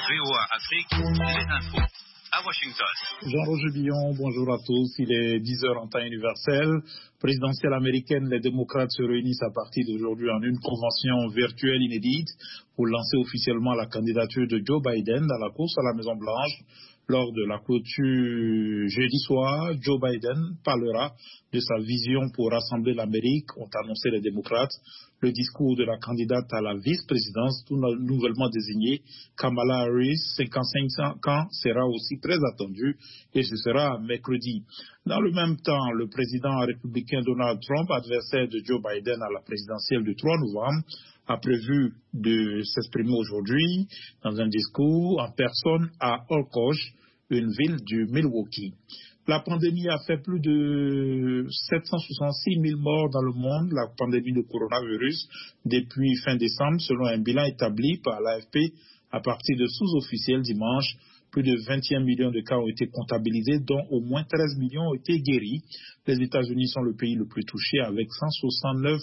VOA Afrique, les infos à Washington. Jean-Roger Billon, bonjour à tous. Il est 10h en temps universel. Présidentielle américaine, les démocrates se réunissent à partir d'aujourd'hui en une convention virtuelle inédite pour lancer officiellement la candidature de Joe Biden dans la course à la Maison-Blanche. Lors de la clôture jeudi soir, Joe Biden parlera de sa vision pour rassembler l'Amérique, ont annoncé les démocrates. Le discours de la candidate à la vice-présidence, tout nouvellement désignée, Kamala Harris, 55 ans, sera aussi très attendu et ce sera mercredi. Dans le même temps, le président républicain Donald Trump, adversaire de Joe Biden à la présidentielle du 3 novembre, a prévu de s'exprimer aujourd'hui dans un discours en personne à Okosh, une ville du Milwaukee. La pandémie a fait plus de 766 000 morts dans le monde, la pandémie de coronavirus, depuis fin décembre, selon un bilan établi par l'AFP à partir de sous-officiels dimanche. Plus de 21 millions de cas ont été comptabilisés, dont au moins 13 millions ont été guéris. Les États-Unis sont le pays le plus touché avec 169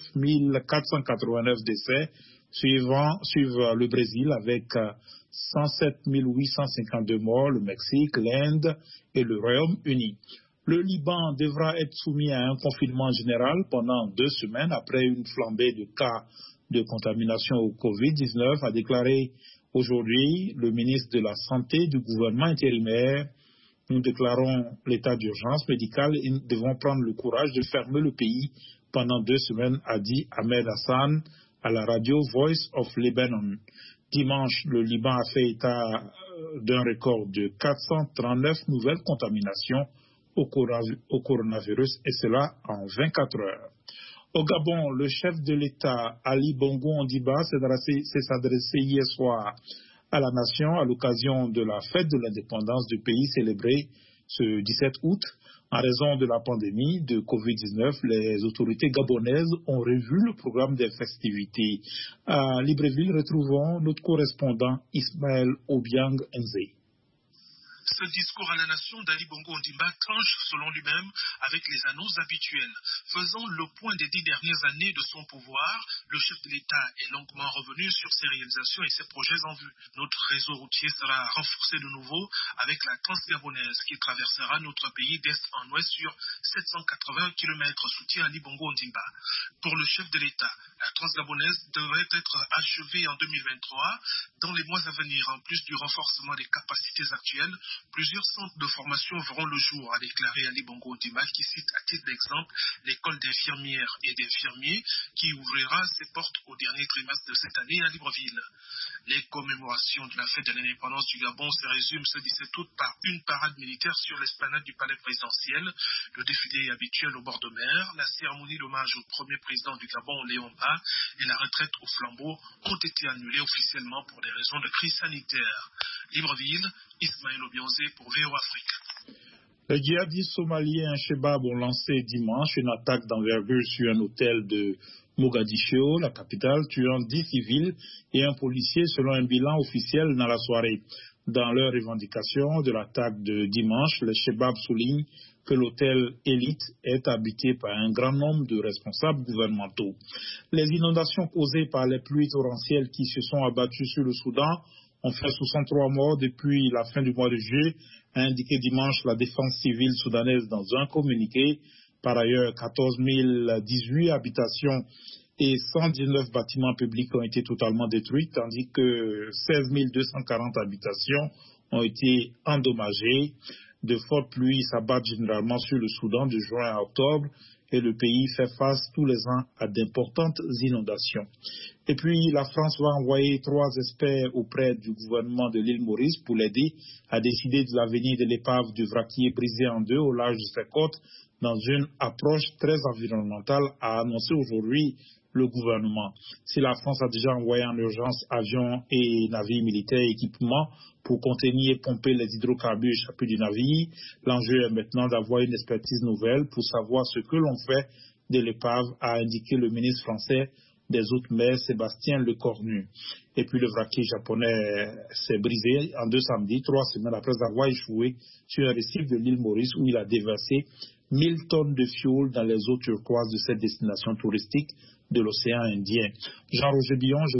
489 décès, suivent le Brésil avec 107 852 morts, le Mexique, l'Inde et le Royaume-Uni. Le Liban devra être soumis à un confinement général pendant 2 semaines après une flambée de cas de contamination au Covid-19, a déclaré aujourd'hui le ministre de la Santé du gouvernement intérimaire. Nous déclarons l'état d'urgence médicale et nous devons prendre le courage de fermer le pays pendant 2 semaines, a dit Ahmed Hassan à la radio Voice of Lebanon. Dimanche, le Liban a fait état d'un record de 439 nouvelles contaminations au coronavirus et cela en 24 heures. Au Gabon, le chef de l'État, Ali Bongo Ondimba, s'est adressé hier soir à la nation à l'occasion de la fête de l'indépendance du pays célébrée ce 17 août. En raison de la pandémie de Covid-19, les autorités gabonaises ont revu le programme des festivités. À Libreville, retrouvons notre correspondant Ismaël Obiang Nzé. Ce discours à la nation d'Ali Bongo Ondimba tranche, selon lui-même, avec les annonces habituelles. Faisant le point des 10 dernières années de son pouvoir, le chef de l'État est longuement revenu sur ses réalisations et ses projets en vue. Notre réseau routier sera renforcé de nouveau avec la Transgabonaise qui traversera notre pays d'est en ouest sur 780 km, soutient Ali Bongo Ondimba. Pour le chef de l'État, la Transgabonaise devrait être achevée en 2023. Dans les mois à venir, en plus du renforcement des capacités actuelles, plusieurs centres de formation verront le jour, a déclaré Ali Bongo Ondimba, qui cite à titre d'exemple l'école d'infirmières et d'infirmiers qui ouvrira ses portes au dernier trimestre de cette année à Libreville. Les commémorations de la fête de l'indépendance du Gabon se résument ce 17 août par une parade militaire sur l'esplanade du palais présidentiel, le défilé habituel au bord de mer, la cérémonie d'hommage au premier président du Gabon, Léon Ba, et la retraite au flambeau ont été annulées officiellement pour des raisons de crise sanitaire. Libreville, Ismaël Obianzé pour VOA Afrique. Les djihadistes somaliens Shebab ont lancé dimanche une attaque d'envergure sur un hôtel de Mogadiscio, la capitale, tuant 10 civils et un policier selon un bilan officiel dans la soirée. Dans leur revendication de l'attaque de dimanche, les Shebab soulignent que l'hôtel Élite est habité par un grand nombre de responsables gouvernementaux. Les inondations causées par les pluies torrentielles qui se sont abattues sur le Soudan ont fait 63 morts depuis la fin du mois de juillet, a indiqué dimanche la défense civile soudanaise dans un communiqué. Par ailleurs, 14 018 habitations et 119 bâtiments publics ont été totalement détruits, tandis que 16 240 habitations ont été endommagées. De fortes pluies s'abattent généralement sur le Soudan de juin à octobre et le pays fait face tous les ans à d'importantes inondations. Et puis, la France va envoyer 3 experts auprès du gouvernement de l'île Maurice pour l'aider à décider de l'avenir de l'épave du vraquier brisé en 2 au large de ses côtes dans une approche très environnementale, a annoncé aujourd'hui le gouvernement. Si la France a déjà envoyé en urgence avions et navires militaires et équipements pour contenir et pomper les hydrocarbures échappés du navire, l'enjeu est maintenant d'avoir une expertise nouvelle pour savoir ce que l'on fait de l'épave, a indiqué le ministre français des Outre-mer, Sébastien Lecornu. Et puis le vraquier japonais s'est brisé en 2 samedis, 3 semaines après avoir échoué sur un récif de l'île Maurice où il a déversé 1000 tonnes de fioul dans les eaux turquoises de cette destination touristique de l'océan Indien. Jean-Roger Billon,